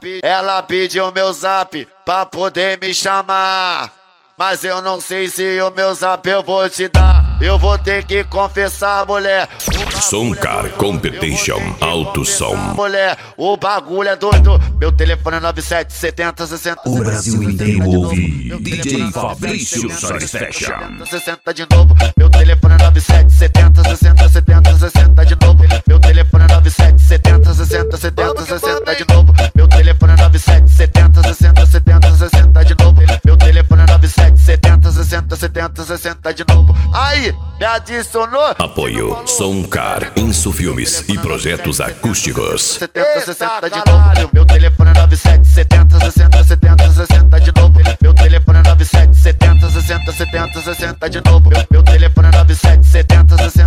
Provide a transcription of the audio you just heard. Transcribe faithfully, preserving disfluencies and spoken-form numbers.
pe- ela pediu meu zap pra poder me chamar, mas eu não sei se o meu zap eu vou te dar. Eu vou ter que confessar, mulher. Soncar Competition Alto Som. Mulher, o bagulho é doido. Meu telefone é nove sete setenta sessenta. O Brasil inteiro ouve D J Fabrício Satisfaction. sessenta de novo. Meu telefone é nove sete setenta sessenta setenta sessenta de novo. Meu telefone é nove sete setenta sessenta setenta sessenta de novo. Meu telefone é nove sete setenta sessenta setenta sessenta de novo. Meu telefone é nove sete setenta sessenta setenta sessenta de novo. Aí, me adicionou. Apoio Soncar, Insu Filmes e projetos acústicos. setenta sessenta de novo. Meu telefone é nove sete setenta sessenta setenta sessenta de novo. Meu telefone é nove sete setenta sessenta setenta sessenta de novo. Meu telefone é nove sete setenta sessenta